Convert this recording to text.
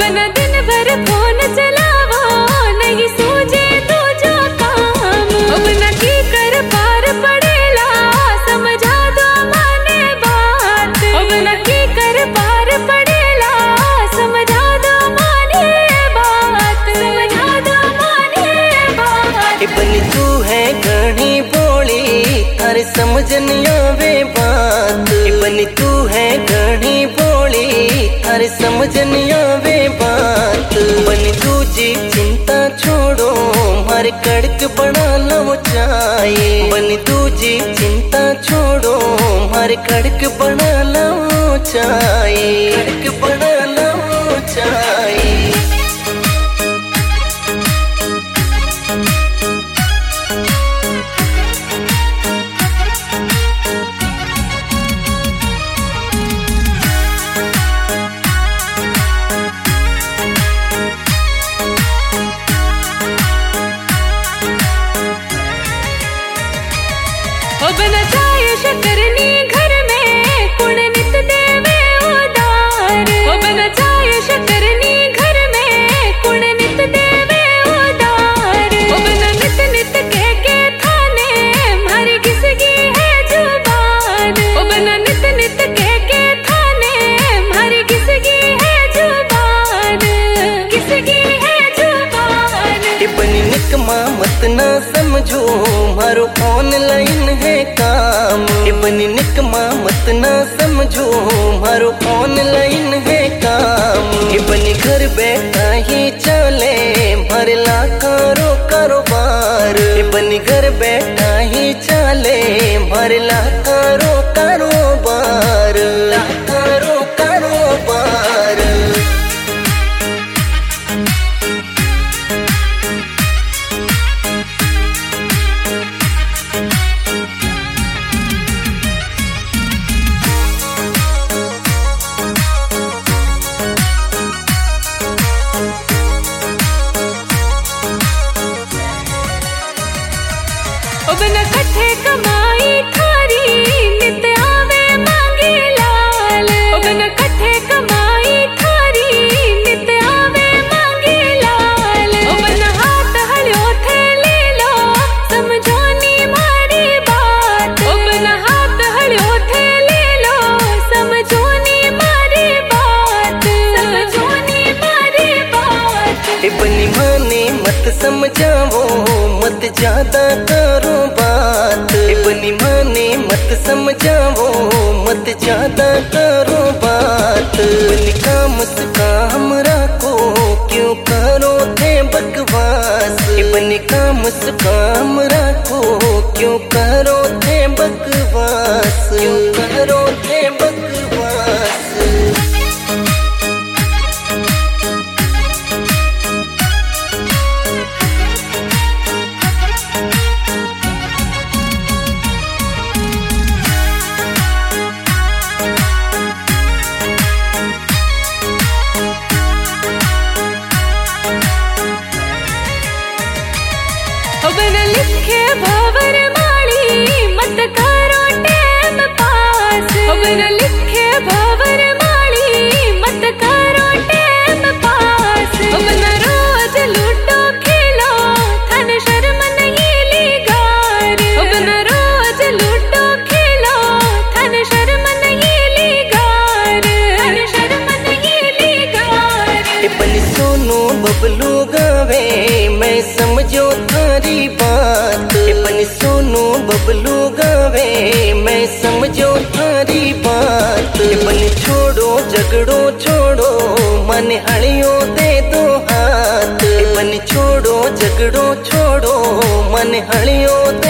बना दिन भर फोन चलावो नहीं सूझे तो जो काम बना की कर पार पड़ेला समझा दो माने बात बना की कर पार पड़ेला समझा दो माने बात समझा दो माने बात बनी तू है घनी बोली थारे समझन आवे बात बनी तू है घनी बोली थारे समझन आवे बात बनी दूजी चिंता छोड़ो मारे कड़क बना लो चाहे बनी दूजी चिंता छोड़ो मारे कड़क बना लो चाहे कड़क बना लो चाहे बना चाय शक्करनी घर में कुण नित देवे उदार बना चाय शक्करनी घर में कुण नित देवे उदार बना नित नित कह के थाने मारी घिसगी है जुबान बना नित नित कह के थाने मारी घिसगी है जुबान घिसगी है जुबान बनी निकमा मत ना समझो मारो ऑनलाइन है काम बनी निकमा मत ना समझो मारो ऑनलाइन है काम बनी घर बैठा ही चले भरला करो कारोबार बनी घर बैठा ही चले भरला करो कारोबार करो कारोबार बना कट्ठे कमाई थारी नित आवे मांगे लाल बना कट्ठे कमाई थारी नित आवे मांगे लाल बना हाथ हल्यो थे ले लो समझोनी मारी बात बना हाथ हल्यो थे ले लो समझोनी मारी बात समझोनी मारी बात बनी माने मत समझाओ मत ज्यादा करो बात बनी माने मत समझाओ मत ज्यादा करो बात बनी काम से काम रखो क्यों करो थे बकवास बनी काम से काम रखो क्यों करो थे बकवास क्यों करो थे बकवास बना लिखे भवर माली मत करो टाइम पास बना लिखे भवर माली मत करो टाइम पास बना रोज लूटो खेलो थन शर्म नहीं लीगार बना रोज लूटो खेलो थन शर्म नहीं लीगार थन शर्म नहीं लीगार बनी सोनू बबलू गावे मैं समझो थारी बात बनी सोनू बबलू गावे मैं समझो थारी बात बनी छोड़ो झगड़ो छोड़ो मन हड़ियों दे दो हाथ बनी छोड़ो झगड़ो छोड़ो मन हड़ियों दे